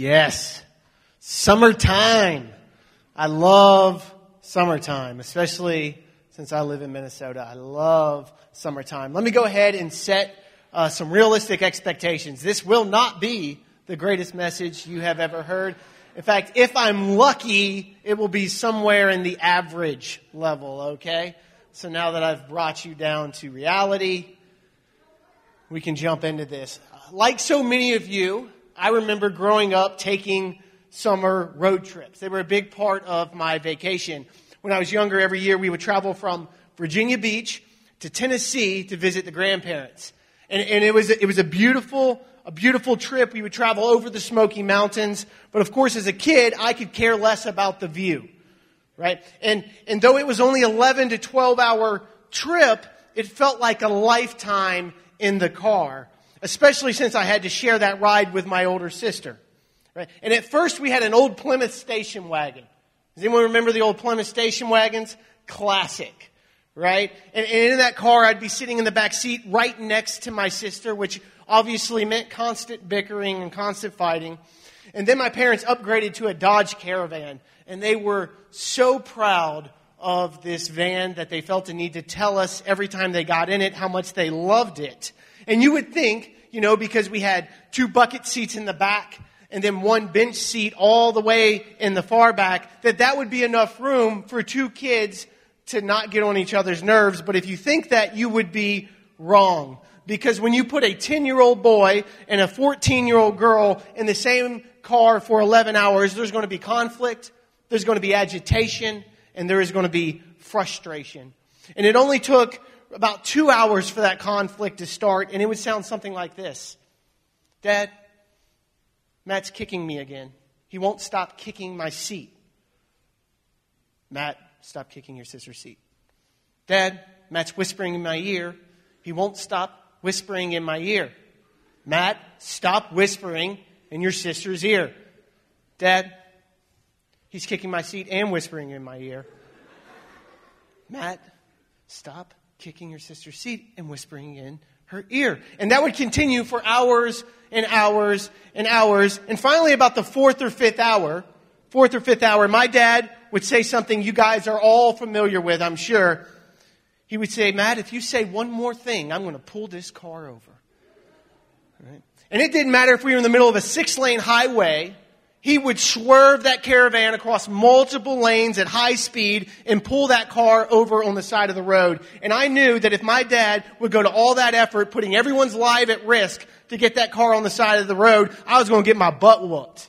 Yes. Summertime. I love summertime, especially since I live in Minnesota. I love summertime. Let me go ahead and set some realistic expectations. This will not be the greatest message you have ever heard. In fact, if I'm lucky, it will be somewhere in the average level, okay? So now that I've brought you down to reality, we can jump into this. Like so many of you, I remember growing up taking summer road trips. They were a big part of my vacation. When I was younger, every year we would travel from Virginia Beach to Tennessee to visit the grandparents. And it was a beautiful trip. We would travel over the Smoky Mountains. But of course, as a kid, I could care less about the view, right? And though it was only 11 to 12 hour trip, it felt like a lifetime in the car, especially since I had to share that ride with my older sister, right? And at first, we had an old Plymouth station wagon. Does anyone remember the old Plymouth station wagons? Classic. Right? And in that car, I'd be sitting in the back seat right next to my sister, which obviously meant constant bickering and constant fighting. And then my parents upgraded to a Dodge Caravan. And they were so proud of this van that they felt the need to tell us every time they got in it how much they loved it. And you would think, because we had 2 bucket seats in the back and then 1 bench seat all the way in the far back, that would be enough room for 2 kids to not get on each other's nerves. But if you think that, you would be wrong. Because when you put a 10-year-old boy and a 14-year-old girl in the same car for 11 hours, there's going to be conflict, there's going to be agitation, and there is going to be frustration. And it only took about 2 hours for that conflict to start, and it would sound something like this. Dad, Matt's kicking me again. He won't stop kicking my seat. Matt, stop kicking your sister's seat. Dad, Matt's whispering in my ear. He won't stop whispering in my ear. Matt, stop whispering in your sister's ear. Dad, he's kicking my seat and whispering in my ear. Matt, stop kicking your sister's seat and whispering in her ear. And that would continue for hours and hours and hours. And finally, about the fourth or fifth hour, my dad would say something you guys are all familiar with, I'm sure. He would say, Matt, if you say one more thing, I'm going to pull this car over. Right? And it didn't matter if we were in the middle of a 6-lane highway. He would swerve that caravan across multiple lanes at high speed and pull that car over on the side of the road. And I knew that if my dad would go to all that effort, putting everyone's life at risk to get that car on the side of the road, I was going to get my butt whooped.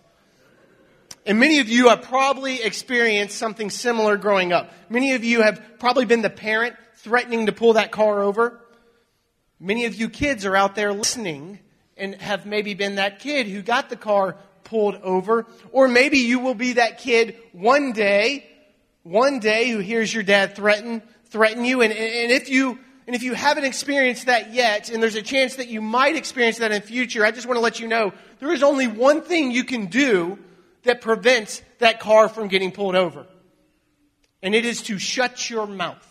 And many of you have probably experienced something similar growing up. Many of you have probably been the parent threatening to pull that car over. Many of you kids are out there listening and have maybe been that kid who got the car pulled over. Or maybe you will be that kid one day who hears your dad threaten you. And if you haven't experienced that yet, and there's a chance that you might experience that in the future, I just want to let you know there is only one thing you can do that prevents that car from getting pulled over. And it is to shut your mouth.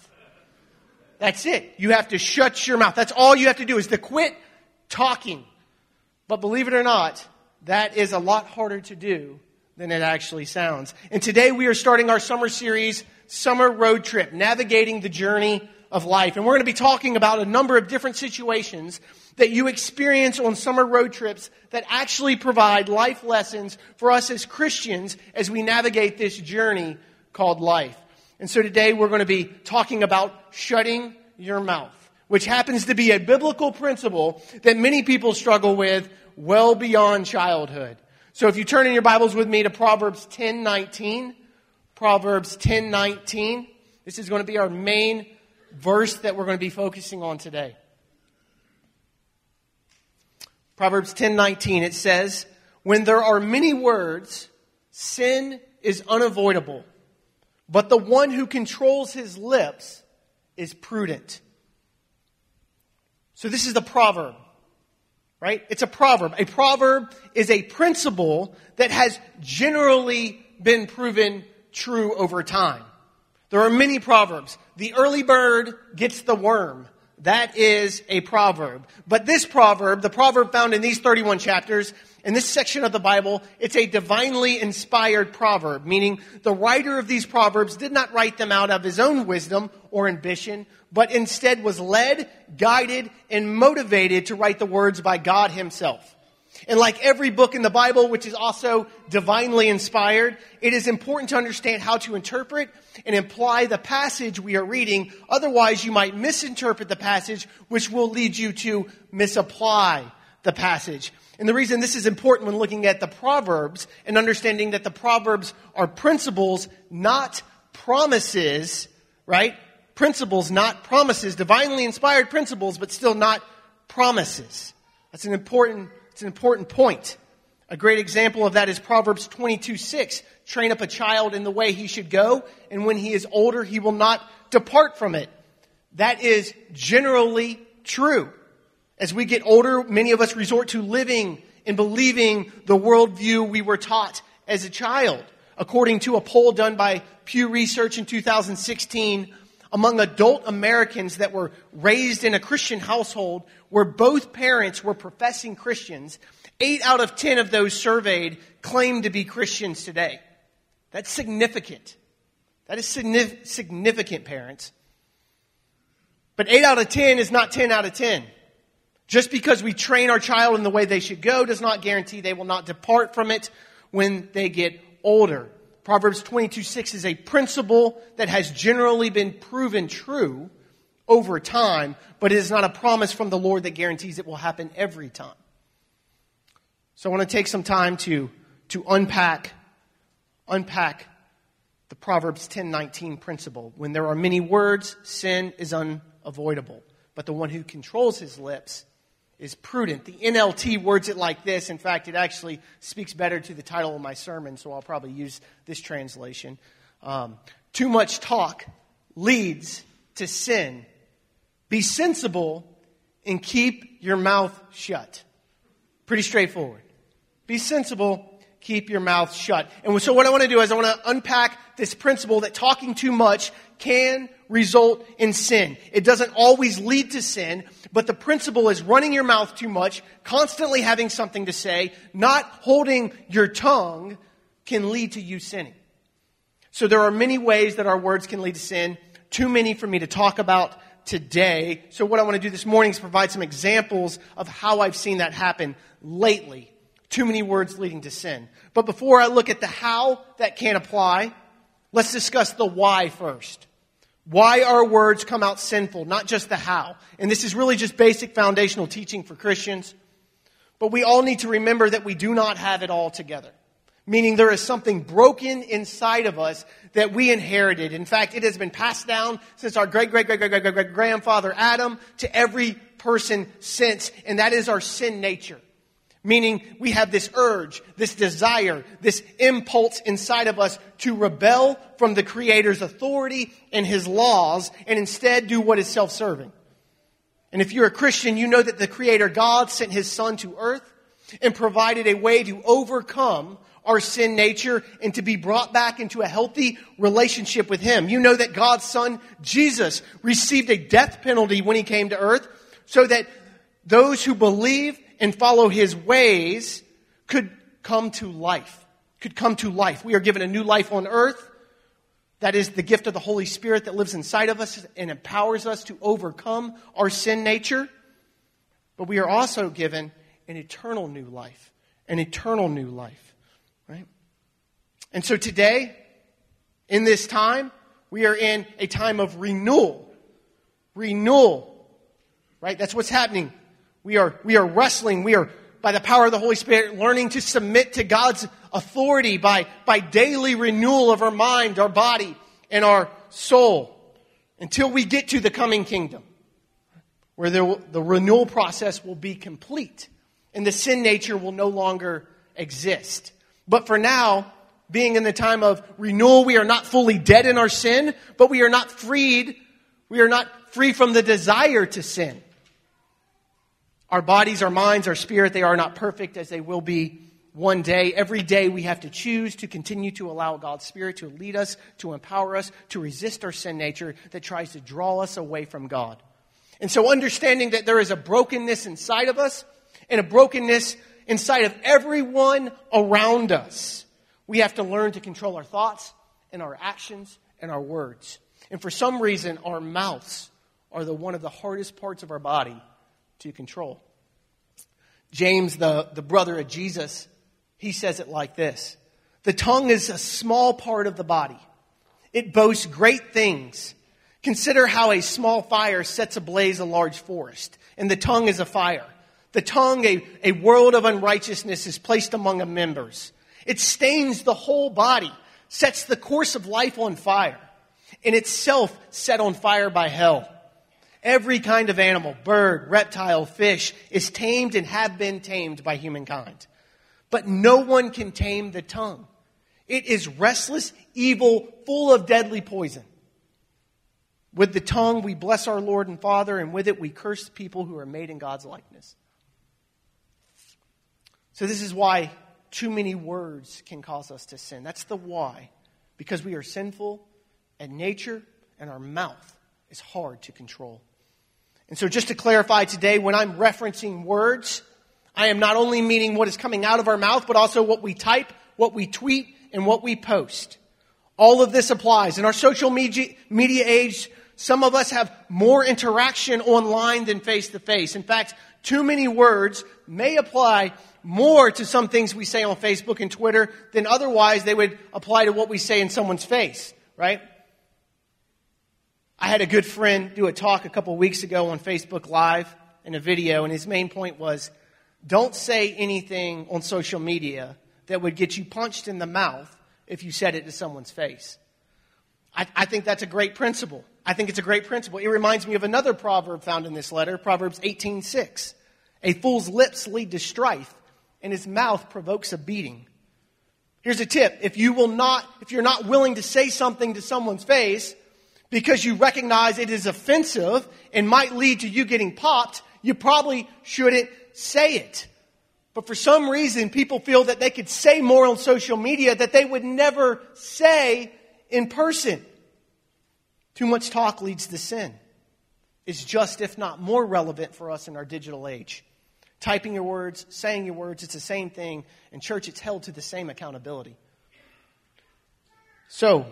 That's it. You have to shut your mouth. That's all you have to do is to quit talking. But believe it or not, that is a lot harder to do than it actually sounds. And today we are starting our summer series, Summer Road Trip, Navigating the Journey of Life. And we're going to be talking about a number of different situations that you experience on summer road trips that actually provide life lessons for us as Christians as we navigate this journey called life. And so today we're going to be talking about shutting your mouth, which happens to be a biblical principle that many people struggle with well beyond childhood. So if you turn in your Bibles with me to Proverbs 10:19, Proverbs 10:19, this is going to be our main verse that we're going to be focusing on today. Proverbs 10:19, it says, when there are many words, sin is unavoidable, but the one who controls his lips is prudent. So this is the proverb, right? It's a proverb. A proverb is a principle that has generally been proven true over time. There are many proverbs. The early bird gets the worm. That is a proverb. But this proverb, the proverb found in these 31 chapters, in this section of the Bible, it's a divinely inspired proverb, meaning the writer of these proverbs did not write them out of his own wisdom or ambition, but instead was led, guided, and motivated to write the words by God himself. And like every book in the Bible, which is also divinely inspired, it is important to understand how to interpret and apply the passage we are reading. Otherwise, you might misinterpret the passage, which will lead you to misapply the passage. And the reason this is important when looking at the Proverbs and understanding that the Proverbs are principles, not promises, right? Principles, not promises. Divinely inspired principles, but still not promises. That's an important point. A great example of that is Proverbs 22:6. Train up a child in the way he should go, and when he is older, he will not depart from it. That is generally true. As we get older, many of us resort to living and believing the worldview we were taught as a child. According to a poll done by Pew Research in 2016, among adult Americans that were raised in a Christian household where both parents were professing Christians, 8 out of 10 of those surveyed claim to be Christians today. That's significant. That is significant, parents. But 8 out of 10 is not 10 out of 10. Just because we train our child in the way they should go does not guarantee they will not depart from it when they get older. Proverbs 22:6 is a principle that has generally been proven true over time, but it is not a promise from the Lord that guarantees it will happen every time. So I want to take some time to unpack the Proverbs 10:19 principle. When there are many words, sin is unavoidable, but the one who controls his lips is prudent. The NLT words it like this. In fact, it actually speaks better to the title of my sermon, so I'll probably use this translation. Too much talk leads to sin. Be sensible and keep your mouth shut. Pretty straightforward. Be sensible, keep your mouth shut. And so what I want to do is I want to unpack this principle that talking too much can result in sin. It doesn't always lead to sin, but the principle is running your mouth too much, constantly having something to say, not holding your tongue can lead to you sinning. So there are many ways that our words can lead to sin, too many for me to talk about today. So what I want to do this morning is provide some examples of how I've seen that happen lately. Too many words leading to sin. But before I look at the how that can apply, let's discuss the why first. Why our words come out sinful, not just the how. And this is really just basic foundational teaching for Christians. But we all need to remember that we do not have it all together. Meaning there is something broken inside of us that we inherited. In fact, it has been passed down since our great-great-great-great-great-grandfather Adam to every person since. And that is our sin nature. Meaning we have this urge, this desire, this impulse inside of us to rebel from the Creator's authority and His laws and instead do what is self-serving. And if you're a Christian, you know that the Creator God sent His Son to earth and provided a way to overcome our sin nature and to be brought back into a healthy relationship with Him. You know that God's Son, Jesus, received a death penalty when He came to earth so that those who believe and follow His ways could come to life. We are given a new life on earth. That is the gift of the Holy Spirit that lives inside of us and empowers us to overcome our sin nature. But we are also given an eternal new life. Right? And so today, in this time, we are in a time of renewal. Right? That's what's happening. We are wrestling. We are, by the power of the Holy Spirit, learning to submit to God's authority by daily renewal of our mind, our body, and our soul until we get to the coming kingdom where the renewal process will be complete and the sin nature will no longer exist. But for now, being in the time of renewal, we are not fully dead in our sin, but we are not freed. We are not free from the desire to sin. Our bodies, our minds, our spirit, they are not perfect as they will be one day. Every day we have to choose to continue to allow God's Spirit to lead us, to empower us, to resist our sin nature that tries to draw us away from God. And so understanding that there is a brokenness inside of us and a brokenness inside of everyone around us, we have to learn to control our thoughts and our actions and our words. And for some reason, our mouths are one of the hardest parts of our body to control. James, the brother of Jesus, he says it like this: the tongue is a small part of the body. It boasts great things. Consider how a small fire sets ablaze a large forest, and the tongue is a fire. The tongue, a world of unrighteousness, is placed among the members. It stains the whole body, sets the course of life on fire, and itself set on fire by hell. Every kind of animal, bird, reptile, fish, is tamed and have been tamed by humankind. But no one can tame the tongue. It is restless, evil, full of deadly poison. With the tongue we bless our Lord and Father, and with it we curse people who are made in God's likeness. So this is why too many words can cause us to sin. That's the why. Because we are sinful in nature, and our mouth is hard to control. And so just to clarify today, when I'm referencing words, I am not only meaning what is coming out of our mouth, but also what we type, what we tweet, and what we post. All of this applies. In our social media age, some of us have more interaction online than face-to-face. In fact, too many words may apply more to some things we say on Facebook and Twitter than otherwise they would apply to what we say in someone's face, right? I had a good friend do a talk a couple weeks ago on Facebook Live in a video, and his main point was, don't say anything on social media that would get you punched in the mouth if you said it to someone's face. I think that's a great principle. I think it's a great principle. It reminds me of another proverb found in this letter, Proverbs 18:6. A fool's lips lead to strife, and his mouth provokes a beating. Here's a tip. If you're not willing to say something to someone's face because you recognize it is offensive and might lead to you getting popped, you probably shouldn't say it. But for some reason, people feel that they could say more on social media that they would never say in person. Too much talk leads to sin. It's just, if not more relevant for us in our digital age. Typing your words, saying your words, it's the same thing. In church, it's held to the same accountability. So,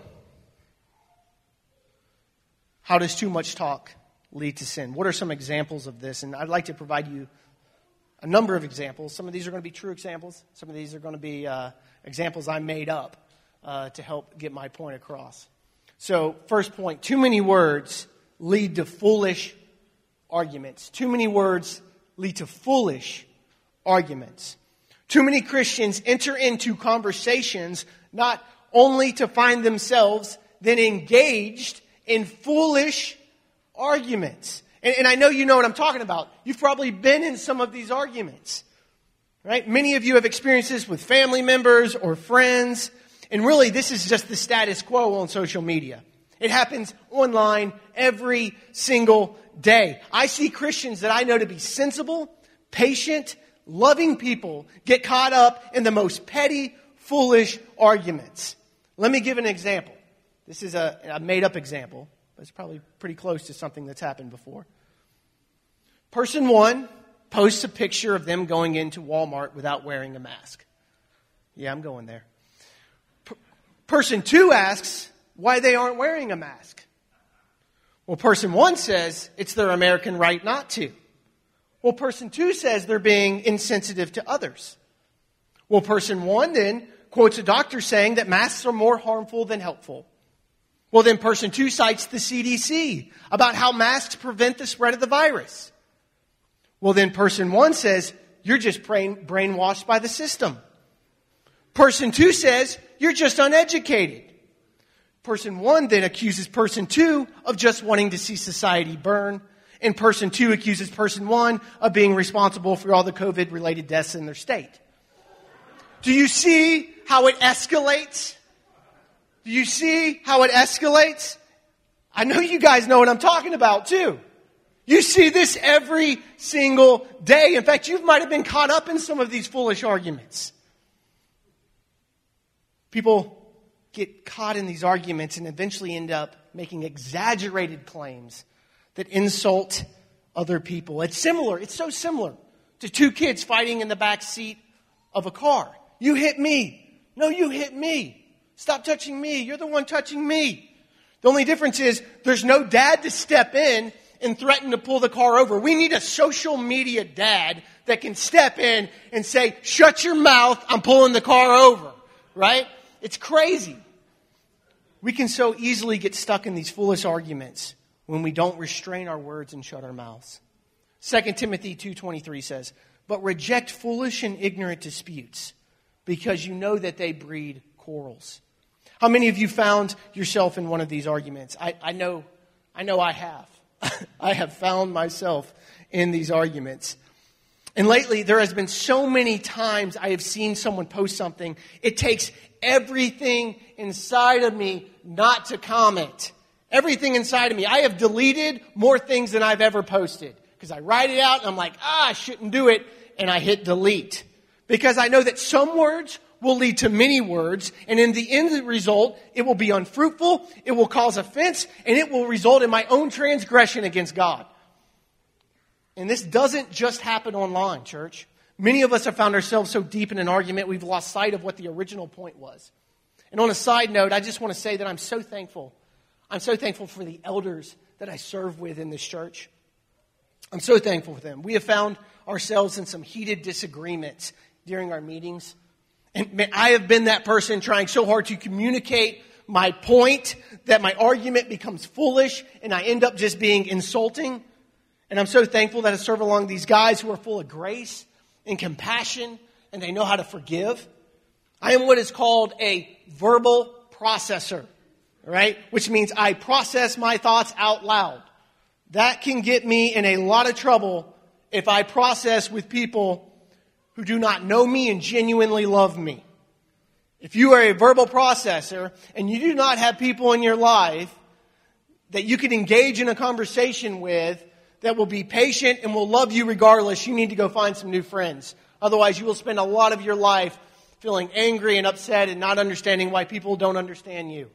how does too much talk lead to sin? What are some examples of this? And I'd like to provide you a number of examples. Some of these are going to be true examples. Some of these are going to be examples I made up to help get my point across. So, first point, too many words lead to foolish arguments. Too many words lead to foolish arguments. Too many Christians enter into conversations not only to find themselves then engaged in foolish arguments. And I know you know what I'm talking about. You've probably been in some of these arguments, right? Many of you have experienced this with family members or friends. And really, this is just the status quo on social media. It happens online every single day. I see Christians that I know to be sensible, patient, loving people get caught up in the most petty, foolish arguments. Let me give an example. This is a made-up example, but it's probably pretty close to something that's happened before. Person one posts a picture of them going into Walmart without wearing a mask. Yeah, I'm going there. Person two asks why they aren't wearing a mask. Well, person one says it's their American right not to. Well, person two says they're being insensitive to others. Well, person one then quotes a doctor saying that masks are more harmful than helpful. Well, then person two cites the CDC about how masks prevent the spread of the virus. Well, then person one says, you're just brainwashed by the system. Person two says, you're just uneducated. Person one then accuses person two of just wanting to see society burn. And person two accuses person one of being responsible for all the COVID-related deaths in their state. Do you see how it escalates? Do you see how it escalates? I know you guys know what I'm talking about too. You see this every single day. In fact, you might have been caught up in some of these foolish arguments. People get caught in these arguments and eventually end up making exaggerated claims that insult other people. It's similar. It's so similar to two kids fighting in the back seat of a car. You hit me. No, you hit me. Stop touching me. You're the one touching me. The only difference is there's no dad to step in and threaten to pull the car over. We need a social media dad that can step in and say, shut your mouth, I'm pulling the car over. Right? It's crazy. We can so easily get stuck in these foolish arguments when we don't restrain our words and shut our mouths. 2 Timothy 2:23 says, but reject foolish and ignorant disputes, because you know that they breed quarrels. How many of you found yourself in one of these arguments? I know I have. I have found myself in these arguments. And lately, there has been so many times I have seen someone post something. It takes everything inside of me not to comment. Everything inside of me. I have deleted more things than I've ever posted. Because I write it out and I'm like, I shouldn't do it. And I hit delete. Because I know that some words will lead to many words. And in the end result, it will be unfruitful. It will cause offense. And it will result in my own transgression against God. And this doesn't just happen online, church. Many of us have found ourselves so deep in an argument, we've lost sight of what the original point was. And on a side note, I just want to say that I'm so thankful. I'm so thankful for the elders that I serve with in this church. I'm so thankful for them. We have found ourselves in some heated disagreements during our meetings. And I have been that person trying so hard to communicate my point that my argument becomes foolish and I end up just being insulting. And I'm so thankful that I serve along these guys who are full of grace and compassion, and they know how to forgive. I am what is called a verbal processor, right? Which means I process my thoughts out loud. That can get me in a lot of trouble if I process with people who do not know me and genuinely love me. If you are a verbal processor and you do not have people in your life that you can engage in a conversation with that will be patient and will love you regardless, you need to go find some new friends. Otherwise, you will spend a lot of your life feeling angry and upset and not understanding why people don't understand you.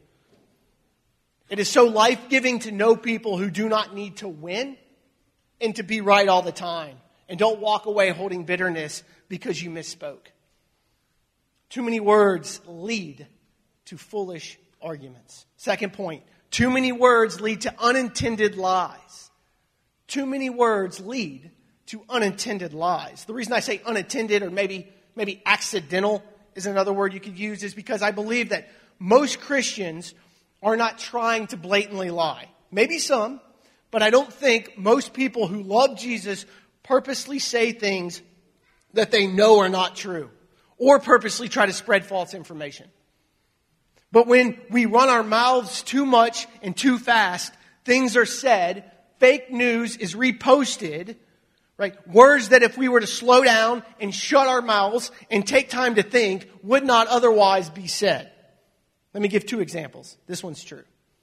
It is so life-giving to know people who do not need to win and to be right all the time. And don't walk away holding bitterness because you misspoke. Too many words lead to foolish arguments. Second point, too many words lead to unintended lies. Too many words lead to unintended lies. The reason I say unintended or maybe accidental is another word you could use is because I believe that most Christians are not trying to blatantly lie. Maybe some, but I don't think most people who love Jesus purposely say things that they know are not true or purposely try to spread false information. But when we run our mouths too much and too fast, things are said, fake news is reposted, right? Words that if we were to slow down and shut our mouths and take time to think would not otherwise be said. Let me give two examples. This one's true.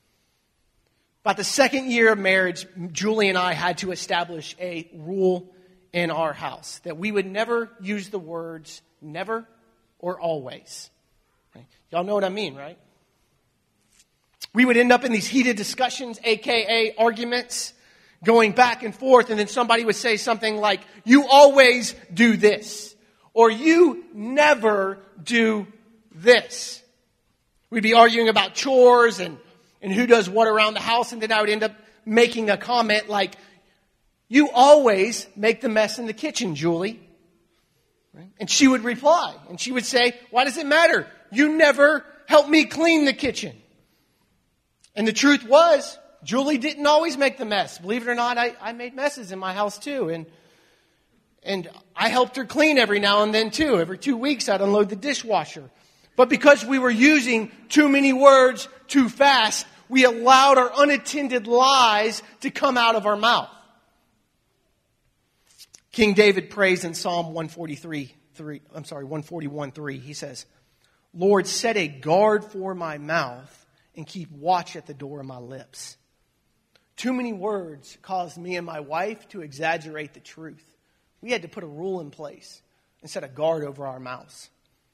About the second year of marriage, Julie and I had to establish a rule in our house that we would never use the words never or always. Right? Y'all know what I mean, right? We would end up in these heated discussions, aka arguments, going back and forth, and then somebody would say something like, you always do this, or you never do this. We'd be arguing about chores and who does what around the house, and then I would end up making a comment like, you always make the mess in the kitchen, Julie. Right? And she would reply, and she would say, why does it matter? You never help me clean the kitchen. And the truth was, Julie didn't always make the mess. Believe it or not, I made messes in my house too. And I helped her clean every now and then too. Every 2 weeks I'd unload the dishwasher. But because we were using too many words too fast, we allowed our unattended lies to come out of our mouth. King David prays in Psalm 141:3. He says, Lord, set a guard for my mouth and keep watch at the door of my lips. Too many words caused me and my wife to exaggerate the truth. We had to put a rule in place and set a guard over our mouths.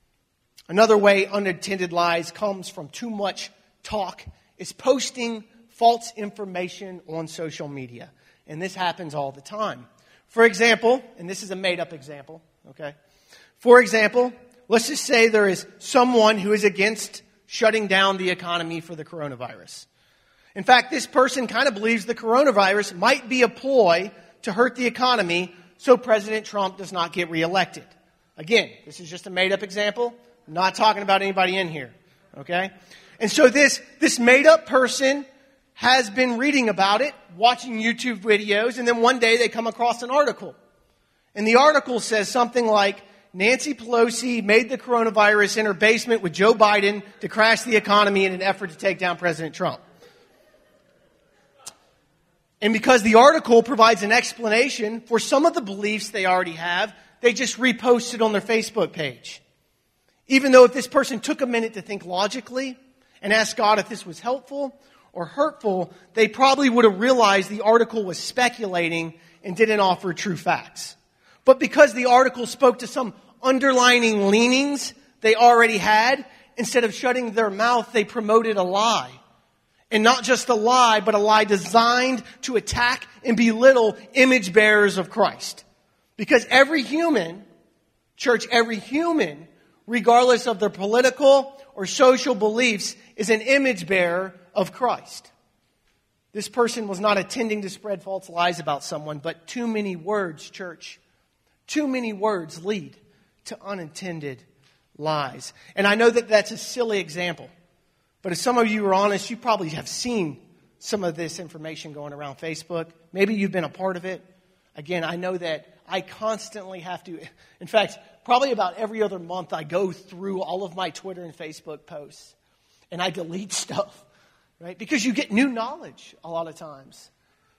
Another way unintended lies comes from too much talk is posting false information on social media. And this happens all the time. For example, and this is a made-up example, okay? For example, let's just say there is someone who is against shutting down the economy for the coronavirus. In fact, this person kind of believes the coronavirus might be a ploy to hurt the economy so President Trump does not get reelected. Again, this is just a made-up example. I'm not talking about anybody in here, okay? And so this made-up person has been reading about it, watching YouTube videos, and then one day they come across an article. And the article says something like, Nancy Pelosi made the coronavirus in her basement with Joe Biden to crash the economy in an effort to take down President Trump. And because the article provides an explanation for some of the beliefs they already have, they just repost it on their Facebook page. Even though if this person took a minute to think logically and ask God if this was helpful or hurtful, they probably would have realized the article was speculating and didn't offer true facts. But because the article spoke to some underlying leanings they already had, instead of shutting their mouth, they promoted a lie. And not just a lie, but a lie designed to attack and belittle image bearers of Christ. Because every human, church, every human, regardless of their political or social beliefs, is an image bearer of Christ. This person was not intending to spread false lies about someone, but too many words, church, too many words lead to unintended lies. And I know that that's a silly example. But if some of you are honest, you probably have seen some of this information going around Facebook. Maybe you've been a part of it. Again, I know that I constantly have to, in fact, probably about every other month, I go through all of my Twitter and Facebook posts and I delete stuff, right? Because you get new knowledge a lot of times.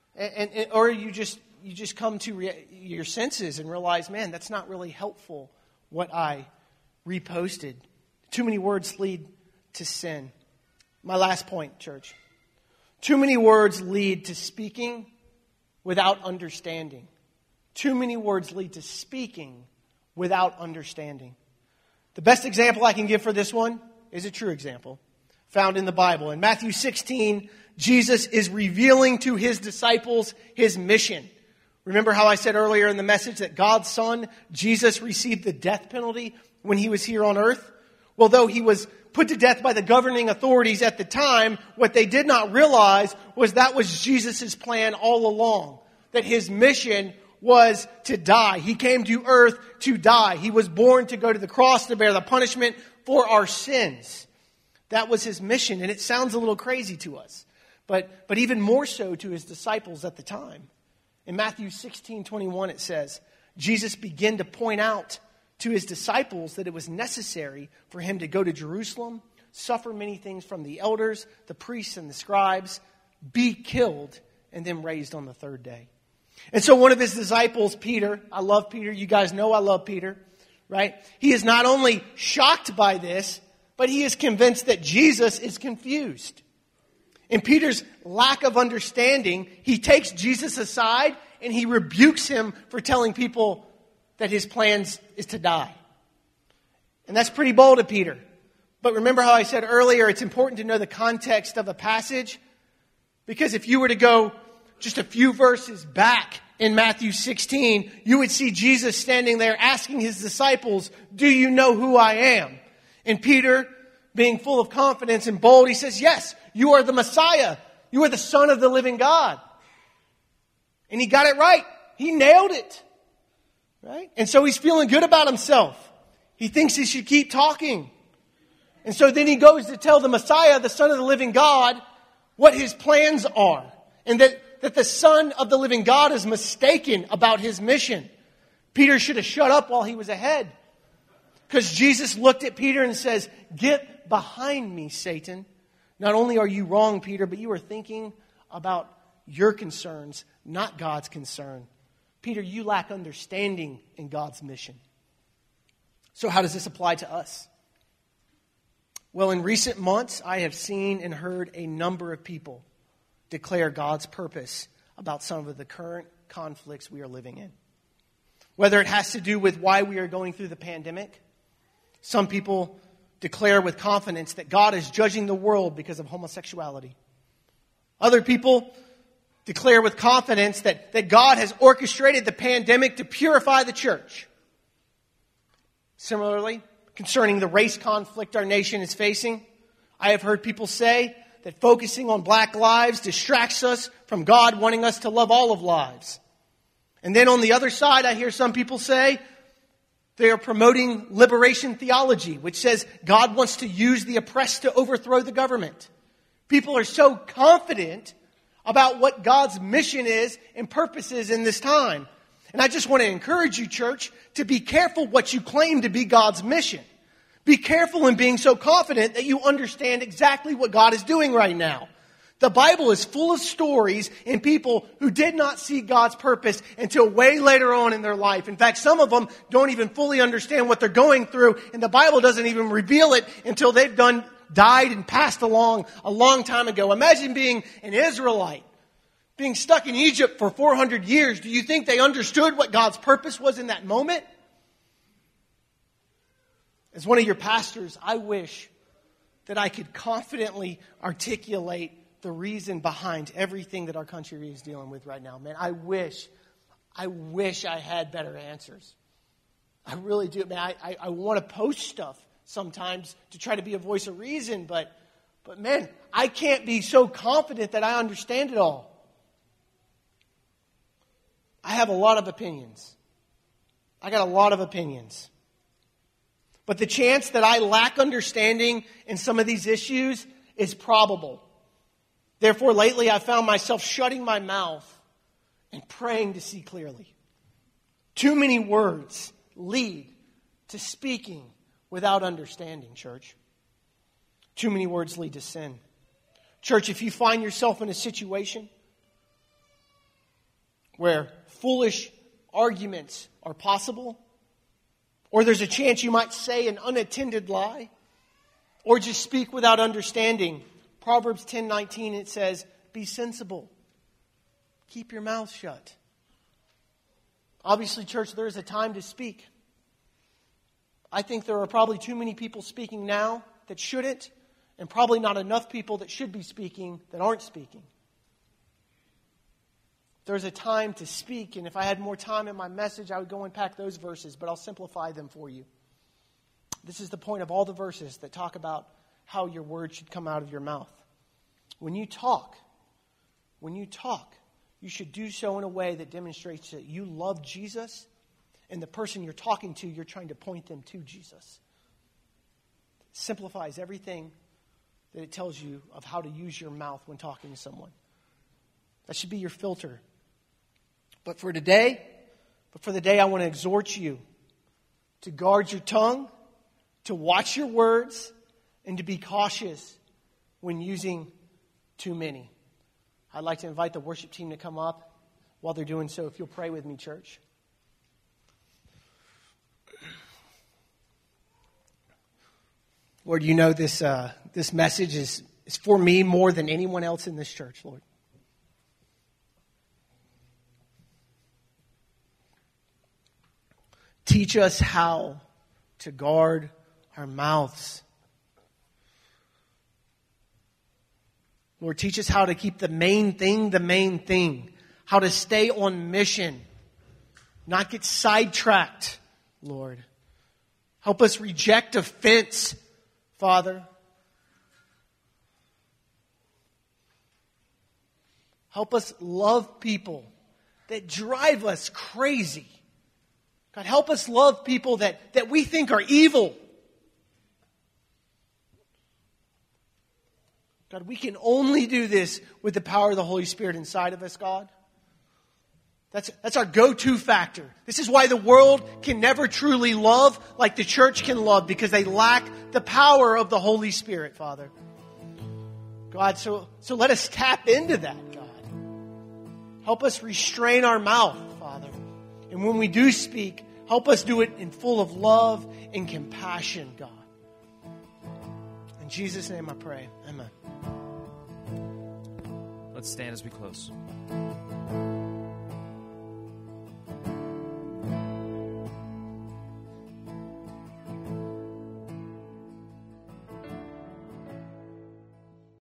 Or you just come to your senses and realize, man, that's not really helpful what I reposted. Too many words lead to sin. My last point, church. Too many words lead to speaking without understanding. Too many words lead to speaking without understanding. The best example I can give for this one is a true example found in the Bible. In Matthew 16, Jesus is revealing to his disciples his mission. Remember how I said earlier in the message that God's Son, Jesus, received the death penalty when he was here on earth? Well, though he was put to death by the governing authorities at the time, what they did not realize was that was Jesus' plan all along. That his mission was to die. He came to earth to die. He was born to go to the cross to bear the punishment for our sins. That was his mission. And it sounds a little crazy to us. But even more so to his disciples at the time. In Matthew 16:21 it says, Jesus began to point out to his disciples that it was necessary for him to go to Jerusalem, suffer many things from the elders, the priests, and the scribes, be killed, and then raised on the third day. And so one of his disciples, Peter, I love Peter, you guys know I love Peter, right? He is not only shocked by this, but he is convinced that Jesus is confused. In Peter's lack of understanding, he takes Jesus aside and he rebukes him for telling people that his plans is to die. And that's pretty bold of Peter. But remember how I said earlier, it's important to know the context of a passage. Because if you were to go just a few verses back in Matthew 16, you would see Jesus standing there asking his disciples, do you know who I am? And Peter, being full of confidence and bold, he says, yes, you are the Messiah. You are the Son of the living God. And he got it right. He nailed it. Right? And so he's feeling good about himself. He thinks he should keep talking. And so then he goes to tell the Messiah, the Son of the living God, what his plans are. And that the Son of the living God is mistaken about his mission. Peter should have shut up while he was ahead. Because Jesus looked at Peter and says, get behind me, Satan. Not only are you wrong, Peter, but you are thinking about your concerns, not God's concern. Peter, you lack understanding in God's mission. So how does this apply to us? Well, in recent months, I have seen and heard a number of people declare God's purpose about some of the current conflicts we are living in. Whether it has to do with why we are going through the pandemic, some people declare with confidence that God is judging the world because of homosexuality. Other people declare with confidence that God has orchestrated the pandemic to purify the church. Similarly, concerning the race conflict our nation is facing, I have heard people say that focusing on black lives distracts us from God wanting us to love all of lives. And then on the other side, I hear some people say they are promoting liberation theology, which says God wants to use the oppressed to overthrow the government. People are so confident about what God's mission is and purpose is in this time. And I just want to encourage you, church, to be careful what you claim to be God's mission. Be careful in being so confident that you understand exactly what God is doing right now. The Bible is full of stories and people who did not see God's purpose until way later on in their life. In fact, some of them don't even fully understand what they're going through, and the Bible doesn't even reveal it until they've died and passed along a long time ago. Imagine being an Israelite, being stuck in Egypt for 400 years. Do you think they understood what God's purpose was in that moment? As one of your pastors, I wish that I could confidently articulate the reason behind everything that our country is dealing with right now. Man, I wish I had better answers. I really do. Man, I want to post stuff sometimes to try to be a voice of reason, but man, I can't be so confident that I understand it all. I have a lot of opinions. I got a lot of opinions. But the chance that I lack understanding in some of these issues is probable. Therefore, lately I found myself shutting my mouth and praying to see clearly. Too many words lead to speaking without understanding, church. Too many words lead to sin. Church, if you find yourself in a situation where foolish arguments are possible, or there's a chance you might say an unattended lie, or just speak without understanding, Proverbs 10:19, it says, be sensible. Keep your mouth shut. Obviously, church, there is a time to speak. I think there are probably too many people speaking now that shouldn't, and probably not enough people that should be speaking that aren't speaking. There's a time to speak, and if I had more time in my message, I would go unpack those verses, but I'll simplify them for you. This is the point of all the verses that talk about how your words should come out of your mouth. When you talk, you should do so in a way that demonstrates that you love Jesus, and the person you're talking to, you're trying to point them to Jesus. It simplifies everything that it tells you of how to use your mouth when talking to someone. That should be your filter. But for the day, I want to exhort you to guard your tongue, to watch your words, and to be cautious when using too many. I'd like to invite the worship team to come up. While they're doing so, if you'll pray with me, church. Lord, you know this message is for me more than anyone else in this church, Lord. Teach us how to guard our mouths. Lord, teach us how to keep the main thing, how to stay on mission, not get sidetracked, Lord. Help us reject offense, Father. Help us love people that drive us crazy. God, help us love people that we think are evil. God, we can only do this with the power of the Holy Spirit inside of us, God. That's our go-to factor. This is why the world can never truly love like the church can love, because they lack the power of the Holy Spirit, Father. God, so let us tap into that, God. Help us restrain our mouth, Father. And when we do speak, help us do it in full of love and compassion, God. In Jesus' name I pray. Amen. Let's stand as we close.